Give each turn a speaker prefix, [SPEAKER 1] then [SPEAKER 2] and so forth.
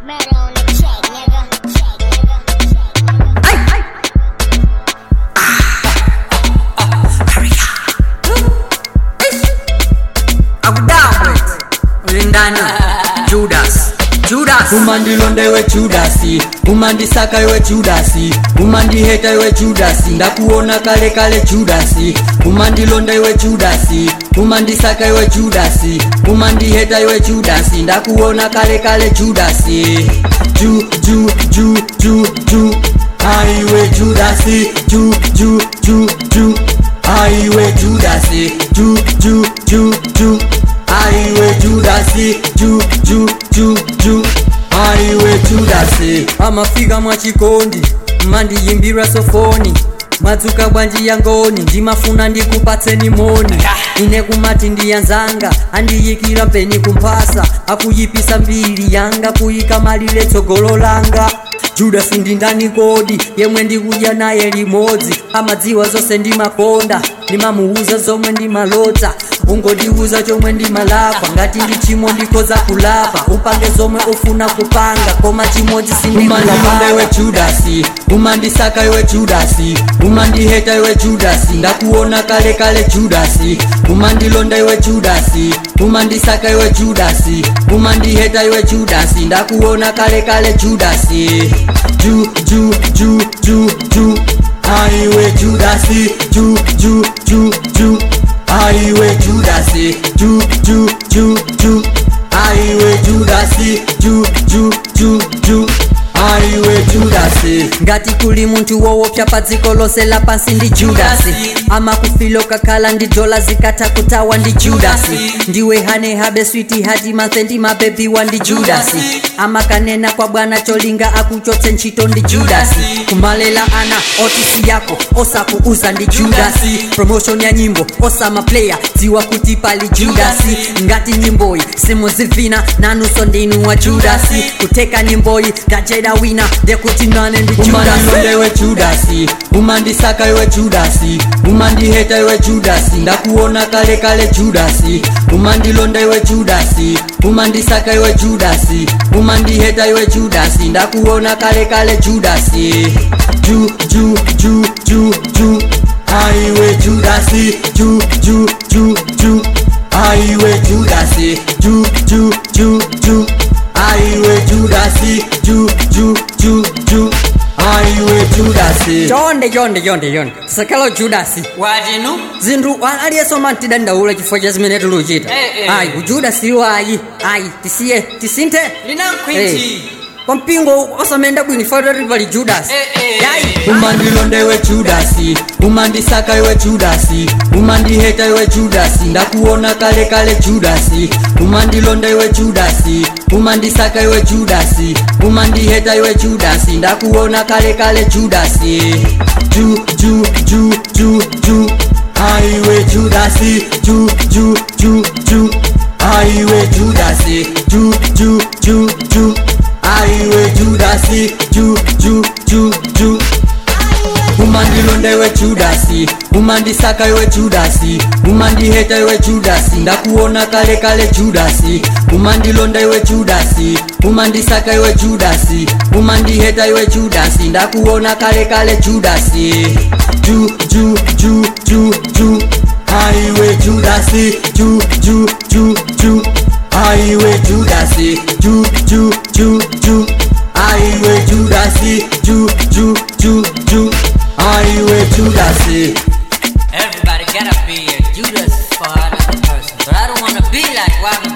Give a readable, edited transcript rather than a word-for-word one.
[SPEAKER 1] Murder on the check, nigga.
[SPEAKER 2] Judas umandilonda iwe Judasi, umandisaka iwe Judasi, umandiheta iwe Judasi, ndakuona kale kale Judasi. Umandilonda iwe Judasi, umandisaka iwe Judasi, umandiheta iwe Judasi, ndakuona kale kale Judasi. Aiwe Judasi, aiwe Judasi, aiwe Judasi, aiwe Judasi. Amafika mwachikondi mandiyimbira sofoni, madzuka bwanji yangoni, ndimafuna ndikupatseni moni. Ine kumati ndiyanzanga andiyikira mpeni kumpasa, akuyipisa mbili yanga kuyika malile tsogolo langa. Judas ndi ndani kodi yemwe ndikudya naye limodzi, amadziwa zonse ndimakonda, ndimamuuza zomwe ndimalota. Ungondiuza chomwe ndimalapa, ngati ndi chimo ndikoza kulapa, upange zomwe ufuna kupanga, koma chimodzi sindimandilonda iwe Judasi, umandisaka iwe Judasi, umandiheta iwe Judasi, ndakuona kale kale Judasi. Umandilonda iwe Judasi, umandisaka iwe Judasi, umandiheta iwe Judasi, ndakuona kale kale Judasi. Aiwe Judasi, aiwe Judasi, aiwe Judasi, aiwe Judasi. Ngati kuli muntu wowopya padziko lonse lapansi ndi Judasi, amakufilo kakhala ndi dola zikatha kutawa ndi Judasi. Ndiwe hane habe sweetie hati mathendi mabebiwa ndi Judasi, amakanena kwa bwana cholinga akuchotse ntchito ndi Judasi. Kumalela ana otisi yako osakuuza ndi Judasi, promotion ya nyimbo osama player dziwa kuti pali Judasi. Ngati nyimboyi simuzivina nanuso ndinu wa Judasi, kuteka nyimboyi kajeda wina ndekuti nane ndi Judasi. Umandilonda iwe Judasi, umandisaka iwe Judasi, umandiheta iwe Judasi, ndakuona kale kale Judasi. Umandilonda iwe Judasi, umandisaka iwe Judasi, umandiheta iwe Judasi, ndakuona kale kale Judasi. Aiwe Judasi, aiwe Judasi, aiwe Judasi, aiwe Judasi. Jonde sakalo Judasi
[SPEAKER 3] wajinu
[SPEAKER 2] zindu aliyesoma ntidandaula chifukwa cha zimene tuluchita. Ayi Judasi wayi ayi tisinte
[SPEAKER 3] linankwiti
[SPEAKER 2] kwa mpingo osamenda bwini fata rivali Judasi. Umandilonda iwe Judasi, umandisaka iwe Judasi, umandiheta iwe Judasi, ndakuona kale kale Judasi. Umandilonda iwe Judasi, umandisaka iwe Judasi, umandiheta iwe Judasi, ndakuona kale kale Judasi. Aiwe Judasi, aiwe Judasi, aiwe Judasi, umandilonda iwe Judasi, umandisaka iwe Judasi, umandiheta iwe Judasi, ndakuona kale kale Judasi. Umandilonda iwe Judasi, umandisaka iwe Judasi, umandiheta iwe Judasi, ndakuona kale kale Judasi. Aiwe Judasi, aiwe Judasi, aiwe Judasi, aiwe Judasi.
[SPEAKER 3] Everybody gotta be a Judas for another person, but I don't wanna be like one.